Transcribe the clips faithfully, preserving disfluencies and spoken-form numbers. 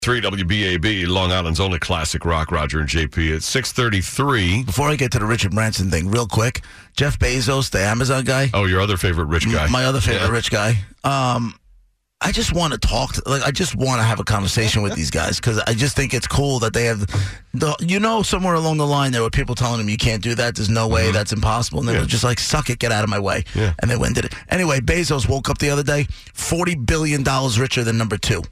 three W B A B, Long Island's only classic rock. Roger and J P at six thirty-three. Before I get to the Richard Branson thing, real quick, Jeff Bezos, the Amazon guy. Oh, your other favorite rich guy. My other favorite yeah. rich guy. Um, I just want to talk. To, like, I just want to have a conversation with these guys because I just think it's cool that they have, the, you know, somewhere along the line there were people telling them you can't do that. There's no way. Mm-hmm. That's impossible. And they yeah. were just like, suck it, get out of my way. Yeah. And they went and did it. Anyway, Bezos woke up the other day, forty billion dollars richer than number two.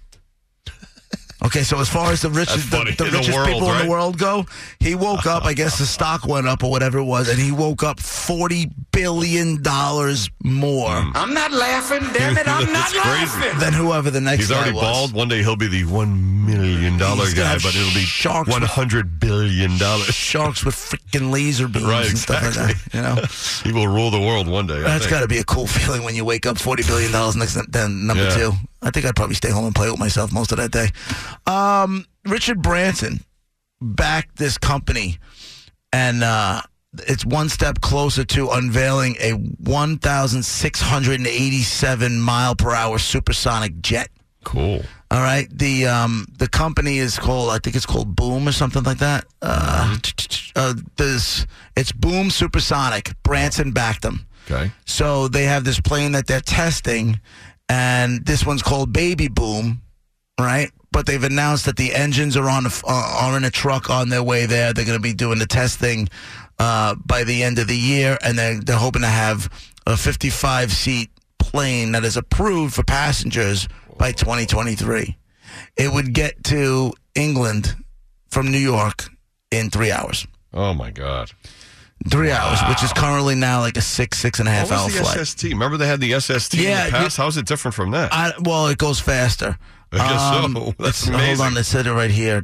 Okay, so as far as the richest, the, the richest the world, people right? in the world go, he woke up, I guess the stock went up or whatever it was, and he woke up forty billion dollars more. I'm not laughing, damn it, I'm not laughing. Than whoever the next He's guy already was. bald. One day he'll be the one million dollars guy, but it'll be sharks one hundred billion dollars. Sharks with freaking laser beams right, and exactly. stuff like that. You know? He will rule the world one day. That's got to be a cool feeling when you wake up forty billion dollars next than number yeah. two. I think I'd probably stay home and play with myself most of that day. Um, Richard Branson backed this company, and uh, it's one step closer to unveiling a one thousand six hundred eighty-seven mile per hour supersonic jet. Cool. All right. The um, the company is called, I think it's called Boom or something like that. Uh, uh, this it's Boom Supersonic. Branson backed them. Okay. So they have this plane that they're testing, and this one's called Baby Boom, right? But they've announced that the engines are on a, uh, are in a truck on their way there. They're going to be doing the testing uh, by the end of the year, and they're, they're hoping to have a fifty-five seat plane that is approved for passengers by twenty twenty-three. It would get to England from New York in three hours. Oh, my God. Three wow. hours, which is currently now like a six, six and a half what hour was the flight. S S T? Remember they had the S S T yeah, in the past? You, How's it different from that? I, well, it goes faster. I guess um, so. That's amazing. Hold on, they said it right here.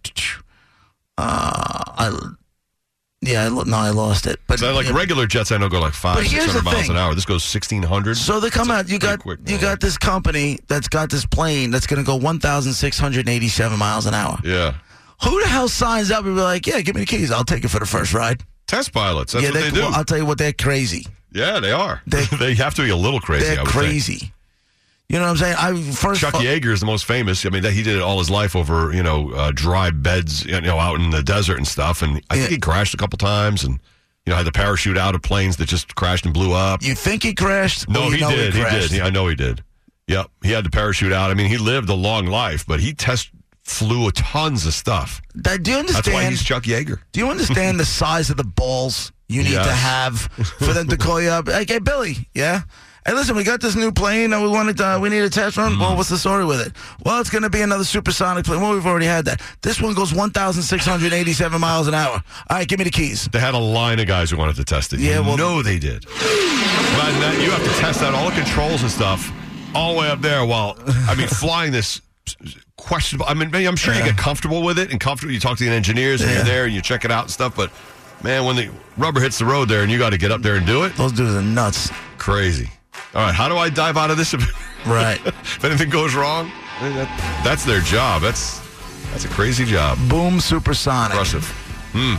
Uh, I, yeah, I, no, I lost it. But so like yeah, regular jets, I know go like five, six hundred miles an hour. This goes sixteen hundred. So they come out. You got quick, you got this company that's got this plane that's going to go one thousand six hundred eighty-seven miles an hour. Yeah. Who the hell signs up and be like, yeah, give me the keys, I'll take it for the first ride? Test pilots. That's yeah, what they do. Well, I'll tell you what, they're crazy. Yeah, they are. They, they have to be a little crazy. They're I would crazy. Think. You know what I'm saying? I first Chuck Yeager is the most famous. I mean, that he did it all his life over, you know, uh, dry beds, you know, out in the desert and stuff. And I think yeah. he crashed a couple times, and you know, had the parachute out of planes that just crashed and blew up. You think he crashed? No, he did. He, he did. Yeah, I know he did. Yep, he had the parachute out. I mean, he lived a long life, but he test flew tons of stuff. That, do you understand? That's why he's Chuck Yeager. Do you understand the size of the balls you need yes. to have for them to call you up? Hey, hey, Billy, yeah? Hey, listen, we got this new plane and we wanted to, uh, we need a test run. Mm. Well, what's the story with it? Well, it's going to be another supersonic plane. Well, we've already had that. This one goes one thousand six hundred eighty-seven miles an hour. All right, give me the keys. They had a line of guys who wanted to test it. Yeah, you well, know they did. But that, you have to test out all the controls and stuff all the way up there while, I mean, flying this questionable. I mean, I'm sure you get comfortable with it and comfortable. You talk to the engineers and yeah. you're there and you check it out and stuff. But, man, when the rubber hits the road there and you got to get up there and do it. Those dudes are nuts. Crazy. All right, how do I dive out of this? Right. If anything goes wrong, that, that's their job. That's that's a crazy job. Boom Supersonic. Impressive. Hmm.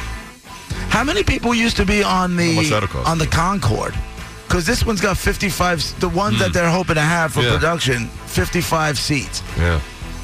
How many people used to be on the on the Concorde? Because this one's got fifty-five. The ones mm. that they're hoping to have for yeah. production, fifty-five seats. Yeah.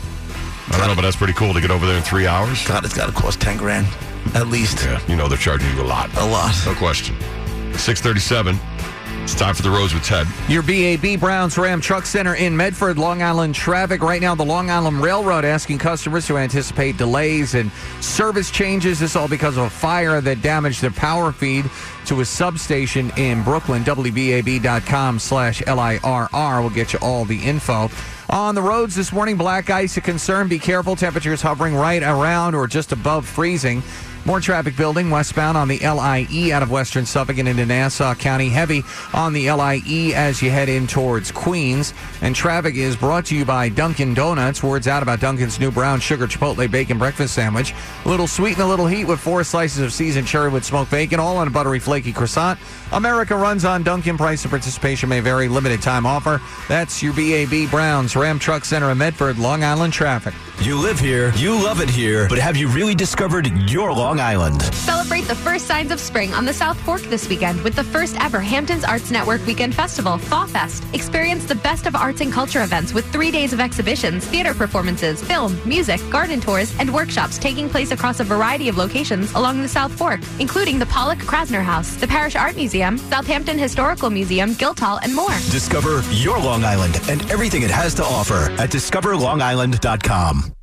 I don't know, but that's pretty cool to get over there in three hours. God, it's got to cost ten grand at least. Yeah, you know they're charging you a lot. A lot. No question. six thirty-seven. It's time for the roads with Ted. Your B A B Browns Ram Truck Center in Medford, Long Island traffic. Right now, the Long Island Railroad asking customers to anticipate delays and service changes. This all because of a fire that damaged their power feed to a substation in Brooklyn. W B A B dot com slash L I R R will get you all the info. On the roads this morning, black ice a concern. Be careful. Temperatures hovering right around or just above freezing. More traffic building westbound on the L I E out of western Suffolk and into Nassau County. Heavy on the L I E as you head in towards Queens. And traffic is brought to you by Dunkin' Donuts. Words out about Dunkin's new brown sugar Chipotle bacon breakfast sandwich. A little sweet and a little heat with four slices of seasoned cherry with smoked bacon, all on a buttery flaky croissant. America runs on Dunkin'. Price of participation may vary. Limited time offer. That's your B A B Browns Ram Truck Center in Medford, Long Island traffic. You live here, you love it here, but have you really discovered your Long Island? Celebrate the first signs of spring on the South Fork this weekend with the first ever Hamptons Arts Network Weekend Festival, Fall Fest. Experience the best of arts and culture events with three days of exhibitions, theater performances, film, music, garden tours, and workshops taking place across a variety of locations along the South Fork, including the Pollock Krasner House, the Parish Art Museum, Southampton Historical Museum, Guildhall, and more. Discover your Long Island and everything it has to offer at discover long island dot com.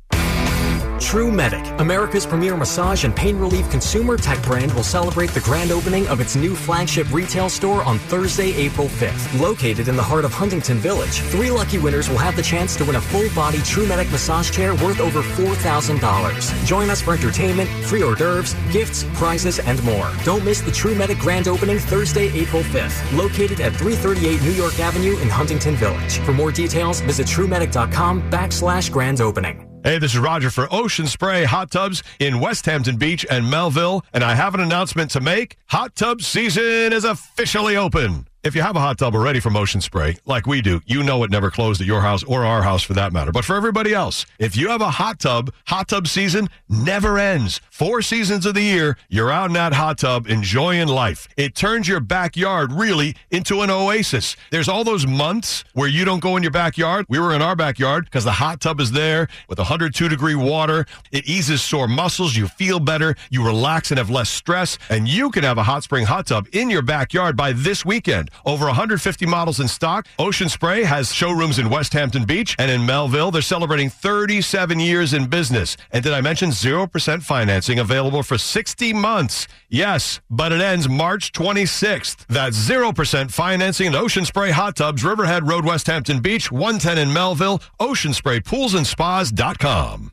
True Medic, America's premier massage and pain relief consumer tech brand, will celebrate the grand opening of its new flagship retail store on Thursday, April fifth. Located in the heart of Huntington Village, three lucky winners will have the chance to win a full-body True Medic massage chair worth over four thousand dollars. Join us for entertainment, free hors d'oeuvres, gifts, prizes, and more. Don't miss the True Medic grand opening Thursday, April fifth. Located at three thirty-eight New York Avenue in Huntington Village. For more details, visit truemedic.com backslash grand opening. Hey, this is Roger for Ocean Spray Hot Tubs in West Hampton Beach and Melville, and I have an announcement to make. Hot tub season is officially open. If you have a hot tub already from Ocean Spray, like we do, you know it never closed at your house or our house for that matter. But for everybody else, if you have a hot tub, hot tub season never ends. Four seasons of the year, you're out in that hot tub enjoying life. It turns your backyard really into an oasis. There's all those months where you don't go in your backyard. We were in our backyard because the hot tub is there with one hundred two degree water. It eases sore muscles. You feel better. You relax and have less stress. And you can have a hot spring hot tub in your backyard by this weekend. Over one hundred fifty models in stock. Ocean Spray has showrooms in West Hampton Beach and in Melville. They're celebrating thirty-seven years in business. And did I mention zero percent financing available for sixty months? Yes, but it ends March twenty-sixth. That's zero percent financing in Ocean Spray Hot Tubs, Riverhead Road, West Hampton Beach, one ten in Melville, ocean spray pools and spas dot com.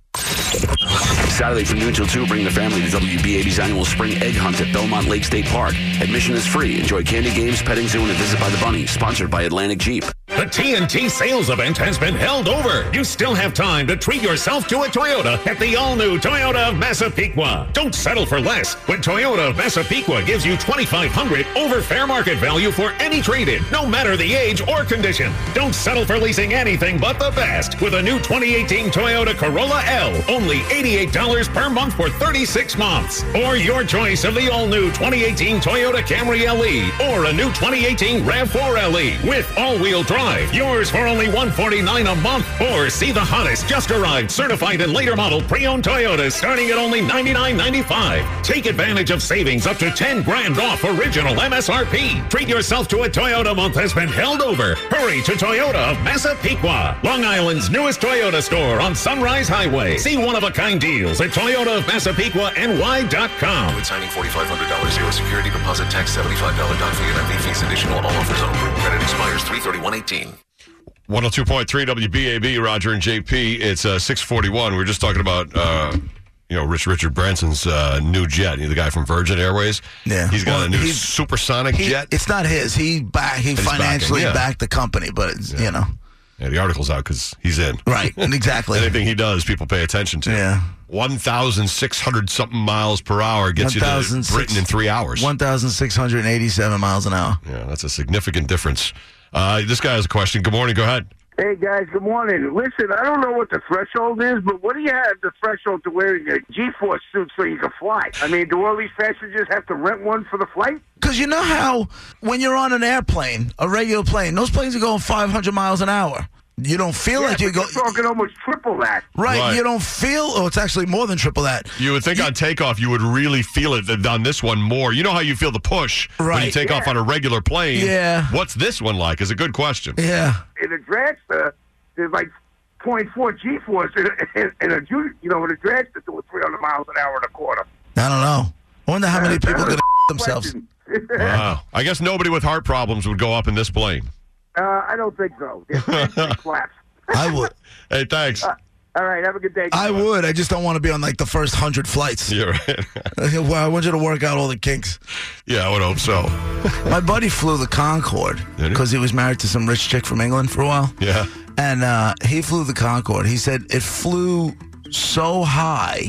Saturday from noon till two, bring the family to W B A B's annual spring egg hunt at Belmont Lake State Park. Admission is free. Enjoy candy games, petting zoo, and a visit by the bunny. Sponsored by Atlantic Jeep. The T N T sales event has been held over. You still have time to treat yourself to a Toyota at the all-new Toyota of Massapequa. Don't settle for less when Toyota of Massapequa gives you twenty-five hundred dollars over fair market value for any trade-in, no matter the age or condition. Don't settle for leasing anything but the best with a new twenty eighteen Toyota Corolla L. Only eighty-eight dollars per month for thirty-six months. Or your choice of the all-new twenty eighteen Toyota Camry L E or a new twenty eighteen RAV four L E with all-wheel drive. Yours for only one hundred forty-nine dollars a month. Or see the hottest just arrived certified and later model pre-owned Toyotas starting at only ninety-nine ninety-five. Take advantage of savings up to ten grand off original M S R P. Treat yourself to a Toyota month has been held over. Hurry to Toyota of Massapequa, Long Island's newest Toyota store on Sunrise Highway. See one-of-a-kind deals at Toyota of Massapequa N Y dot com. With signing forty-five hundred dollars, zero security deposit, tax seventy-five dollars down fee, and M V fees additional. All offers on approved credit expires three thirty-one eighteen. one oh two point three W B A B, Roger and J P. It's uh, six forty-one. We were just talking about, uh, you know, Rich Richard Branson's uh, new jet. You know, the guy from Virgin Airways. Yeah. He's got Well, a new he's- supersonic He- jet. It's not his. He back. He He's financially backing, yeah. backed the company, but it's, you know, Yeah, the article's out because he's in. right? Exactly. Anything he does, people pay attention to. Yeah. one thousand six hundred something miles per hour gets you to Britain in three hours. One thousand six hundred eighty-seven miles an hour. Yeah, that's a significant difference. Uh, this guy has a question. Good morning. Go ahead. Hey, guys, good morning. Listen, I don't know what the threshold is, but what do you have the threshold to wearing a G-force suit so you can fly? I mean, do all these passengers have to rent one for the flight? Because you know how when you're on an airplane, a regular plane, those planes are going five hundred miles an hour. You don't feel yeah, like you but go. You're talking almost triple that. Right, Right. you don't feel. Oh, it's actually more than triple that. You would think on takeoff you would really feel it than on this one more. You know how you feel the push when you Right. take off Yeah. on a regular plane. Yeah. What's this one like is a good question. Yeah. In a dragster, there's like point four G-force in a, in, in a Ju- you know, in a dragster doing three hundred miles an hour and a quarter. I don't know. I wonder how many people are going to themselves. Wow. I guess nobody with heart problems would go up in this plane. Uh, I don't think so. It's flaps. I would. Hey, thanks. Uh, all right, have a good day. I would. I just don't want to be on like the first hundred flights. You're right. Well, I want you to work out all the kinks. Yeah, I would hope so. My buddy flew the Concorde Did he? because he was married to some rich chick from England for a while. Yeah. And uh, he flew the Concorde. He said it flew so high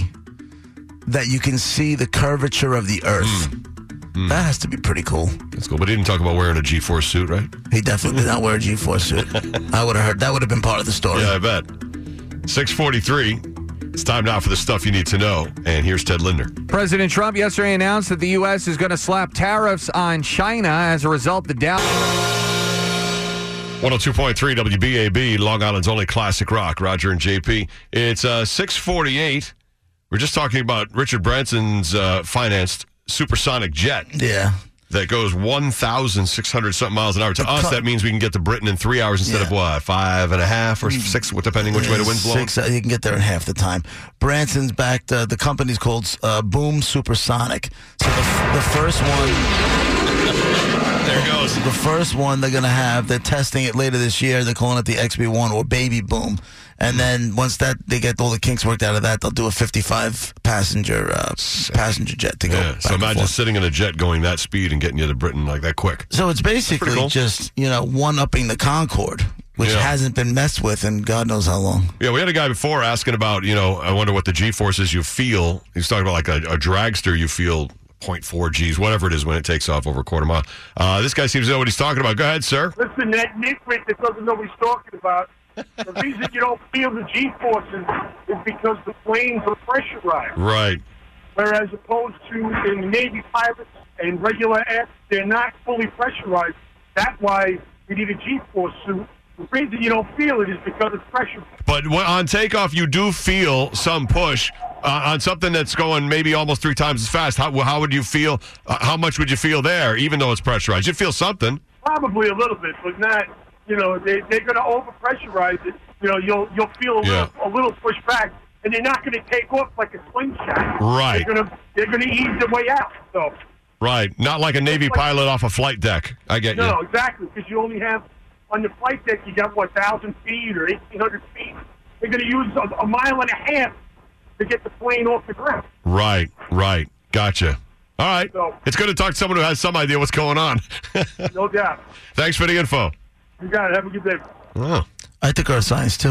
that you can see the curvature of the Earth. Mm. That has to be pretty cool. That's cool. But he didn't talk about wearing a G-force suit, right? He definitely did not wear a G-force suit. I would have heard. That would have been part of the story. Yeah, I bet. six forty-three. It's time now for the stuff you need to know. And here's Ted Linder. President Trump yesterday announced that the U S is going to slap tariffs on China. As a result, the Dow... one oh two point three W B A B, Long Island's only classic rock. Roger and J P. It's uh, six forty-eight. We're just talking about Richard Branson's uh, financed supersonic jet. Yeah. That goes one thousand six hundred something miles an hour. To the us, co- that means we can get to Britain in three hours instead yeah. of what, five and a half or six, depending which way the wind's blowing? Six, uh, you can get there in half the time. Branson's backed, uh, the company's called uh, Boom Supersonic. So the, the first one... There it goes. The first one they're going to have, they're testing it later this year. They're calling it the X B one or Baby Boom. And then once that they get all the kinks worked out of that, they'll do a fifty-five passenger uh, passenger jet to go. Yeah, so imagine sitting in a jet going that speed and getting you to Britain like that quick. So it's basically cool. just, you know, one-upping the Concorde, which yeah. hasn't been messed with in God knows how long. Yeah, we had a guy before asking about, you know, I wonder what the G-forces you feel. He's talking about like a, a dragster you feel zero point four G's, whatever it is when it takes off over a quarter mile. Uh, this guy seems to know what he's talking about. Go ahead, sir. Listen, that nitwit that doesn't know what he's talking about, the reason you don't feel the G-forces is because the planes are pressurized. Right. Whereas opposed to in Navy pilots and regular air, they're not fully pressurized. That's why you need a G-force suit. The reason you don't feel it is because it's pressure. But when, on takeoff, you do feel some push uh, on something that's going maybe almost three times as fast. How, how would you feel? Uh, how much would you feel there, even though it's pressurized? You'd feel something. Probably a little bit, but not. You know, they, they're going to over-pressurize it. You know, you'll you'll feel a little, yeah. a little push back, and they're not going to take off like a slingshot. Right. They're going to they're going to ease their way out. So. Right. Not like a Navy like, pilot off a flight deck. I get no, you. No, exactly, because you only have, on the flight deck, you got, what, one thousand feet or eighteen hundred feet. They're going to use a, a mile and a half to get the plane off the ground. Right, right. Gotcha. All right. So, it's good to talk to someone who has some idea what's going on. No doubt. Thanks for the info. You got it. Have a good day. Oh. I took our science, too.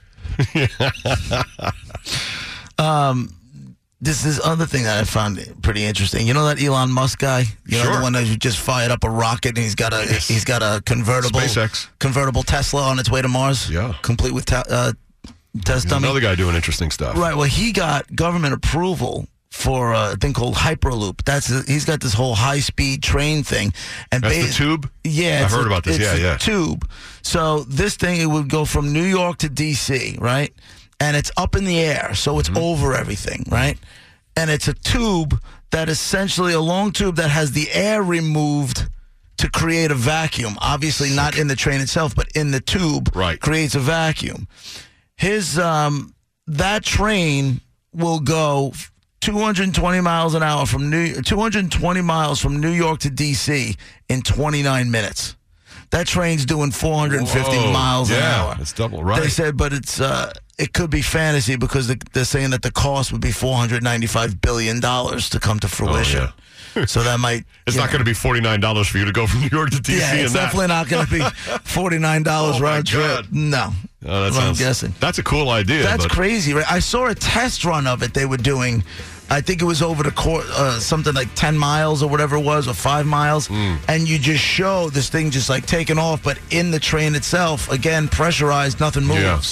um, this is other thing that I found pretty interesting. You know that Elon Musk guy? You know sure. the one that just fired up a rocket and he's got a yes. he's got a convertible SpaceX. convertible Tesla on its way to Mars? Yeah. Complete with ta- uh, test dummy. Another guy doing interesting stuff. Right. Well, he got government approval for a thing called Hyperloop. That's a, he's got this whole high-speed train thing. And That's ba- the tube? Yeah. I've heard a, about this. It's Yeah, a yeah. tube. So this thing, it would go from New York to D C, right? And it's up in the air, so it's mm-hmm. over everything, right? And it's a tube that essentially, a long tube that has the air removed to create a vacuum. Obviously not in the train itself, but in the tube right. creates a vacuum. His, um, that train will go two hundred twenty miles an hour from New two hundred twenty miles from New York to D C in twenty-nine minutes. That train's doing four hundred fifty Whoa, miles yeah, an hour. It's double, right? They said, but it's uh, it could be fantasy because they're saying that the cost would be four hundred ninety-five billion dollars to come to fruition. Oh, yeah. So that might... It's not going to be forty-nine dollars for you to go from New York to D C. Yeah, it's and definitely that. not going to be forty-nine dollars oh round trip. God. No. Oh, that sounds, I'm guessing. That's a cool idea. That's but... crazy, right? I saw a test run of it they were doing. I think it was over the course, uh, something like ten miles or whatever it was, or five miles. Mm. And you just show this thing just like taking off, but in the train itself, again, pressurized, nothing moves. Yeah.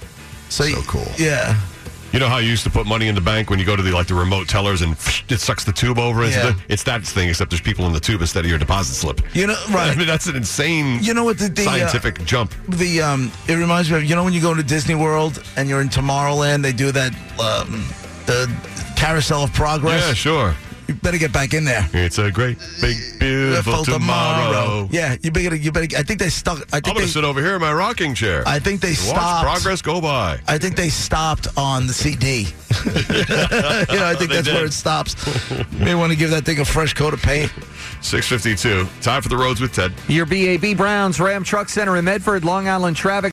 So, so cool. Yeah. You know how you used to put money in the bank when you go to the like the remote tellers and it sucks the tube over? Into Yeah. the, it's that thing, except there's people in the tube instead of your deposit slip. You know, right? I mean, that's an insane. You know what the, the scientific uh, jump. The um, it reminds me of, you know, when you go to Disney World and you're in Tomorrowland, they do that um, the Carousel of Progress. Yeah, sure. You better get back in there. It's a great, big, beautiful tomorrow. tomorrow. Yeah, you better. You better. I think they stuck. I think I'm going they to sit over here in my rocking chair. I think they Watch stopped. progress go by. I think they stopped on the C D. you know, I think They that's did. where it stops. May want to give that thing a fresh coat of paint. six fifty-two. Time for the roads with Ted. Your B A B Browns Ram Truck Center in Medford, Long Island traffic.